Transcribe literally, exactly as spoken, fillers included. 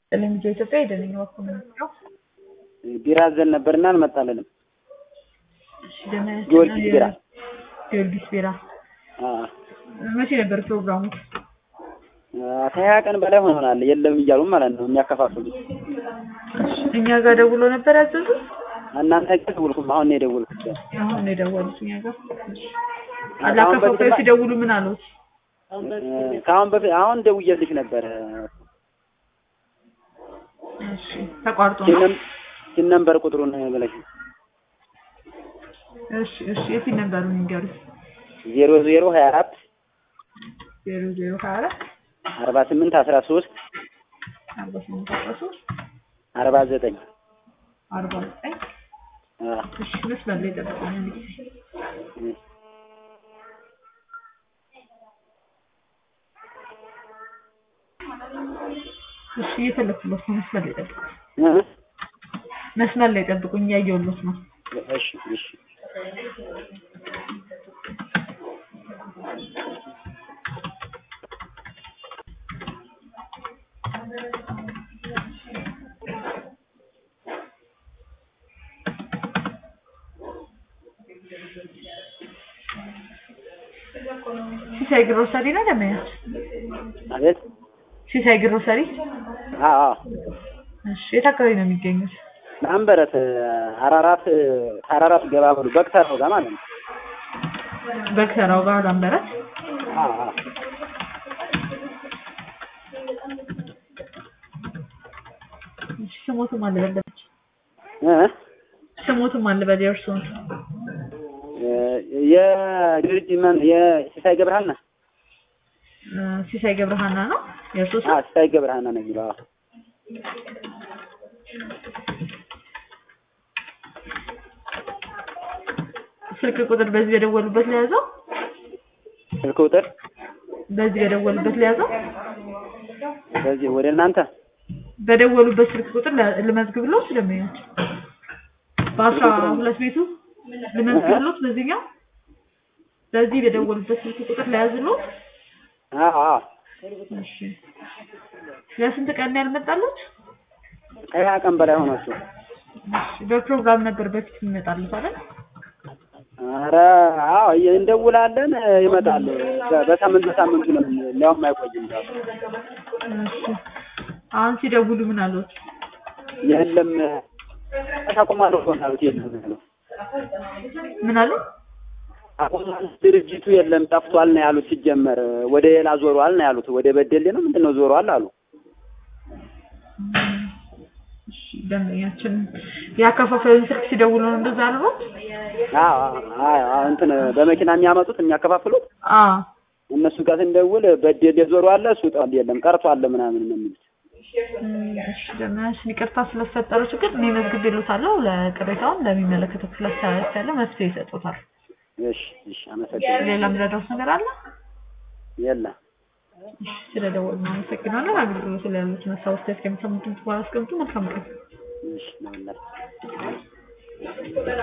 ለምን ኢትዮጵያ ሄደን ነው ወኩነው ቢራ ዘን ነበርና አልመጣልንም። እሺ ደህና ጊዮርጊስ ቢራ ጊዮርጊስ ቢራ አ መቼ ነበር ፕሮግራሙ? ከሀያ ቀን በላይ ሆኖናል። የለም እያሉ ማለት ነው የሚያከፋፍሉት። እኛ ጋር ደውሎ ነበር ያዘዙ? እናንተ ጋር ደውልኩም አሁን ነው የደውልኩት። አሁን ነው የደወሉት እኛ ጋር። አላከፋፈሉ ሲደውሉ ምን አሉት? ካሁን በፊት አሁን ደውዬልሽ ነበር። እሺ ተቋርጦ ነው ሲነምበር ቁጥሩን ብለሽ። እሺ እሺ የት ነበሩን ንገሩኝ። ዜሮ ዜሮ ሀያ አራት ዜሮ ዜሮ ሀያ አራት አርባ ስምንት አስራ ሶስት አርባ ስምንት አስራ ሶስት አርባ ዘጠኝ አርባ ዘጠኝ አ እሺ መስመር ላይ ተጠቅመን እንግዲህ እሺ እየፈለኩለት ነው። መስመር ላይ ጠብቁኝ። መስመር ላይ ጠብቁኝ እያየሁለት ነው። እሺ እሺ ሲሳይ ግሮሰሪ ነው ለማያት አቤት ሲሳይ ግሮሰሪ አዎ እሺ የት አካባቢ ነው የሚገኙት? ላምበረት አራራት አራራት ገባ ብሎ በክተራው ጋር ማለት ነው። በክተራው ጋር ላምበረት አዎ አዎ ስሞቱም አልበለች እ ስሞቱም አልበለ እርሱን የድርጅት ማን የሲሳይ ገብረሃና ሲሳይ ገብረሃና ነው የእርሱ አዎ ሲሳይ ገብረሃና ነው የሚለው። ስልክ ቁጥር በዚህ የደወሉበት ለያዘው ስልክ ቁጥር በዚህ የደወሉበት ለያዘው በዚህ ወደ እናንተ በደወሉበት ስልክ ቁጥር ለመዝግብለው ስለሚያዩት በአስራ ሁለት ቤቱ ለመዝግብለው በዚህኛው በዚህ የደወሉበት ስልክ ቁጥር ለያዝለው። አዎ አዎ እሺ ለስንት ቀን ያልመጣሉት? ከሀያ ቀን በላይ ሆኗቸው። እሺ በፕሮግራም ነበር በፊት ይመጣሉት አይደል? ኧረ አዎ እንደውላለን ይመጣሉ። በሳምንት በሳምንቱ ነው ሊያውም አይቆይም። እሺ አሁን ሲደውሉ ምን አሉት? የለም ተቆማለሁ ሆናሉት የለም ነው። ምን አሉ? አቆማል ድርጅቱ የለም ጠፍቷል ነው ያሉት። ሲጀመር ወደ ሌላ ዞሯል ነው ያሉት። ወደ በደሌ ነው ምንድነው ዞሯል አሉ። እሺ ደምያችን ያከፋፈሉን ስልክ ሲደውሉ ነው እንደዛ አሉት? አዎ አዎ እንትን በመኪና የሚያመጡት የሚያከፋፍሉት አዎ እነሱ ጋር እንደውል በደሌ ዞሯል እሱ ጠል የለም ቀርቷል ምናምን ነው የሚሉት። እሺ ደምያሽ ይቅርታ ስለፈጠረው ችግር እኔ መዝግቤልዎታለሁ። ለቅሬታውን ለሚመለከተው ክፍል አስተላልፌያለሁ። መፍትሄ ይሰጡታል። እሺ እሺ አመሰግናለሁ። ሌላ ምረዳው ነገር አለ? የለም። እሺ ስለደወሉ አመሰግናለሁ። አገልግሎት ላይ ያሉት መሳወስ እስከምትሰሙት በኋላ አስቀምጡ። መልካም ቀን። እሺ ነው።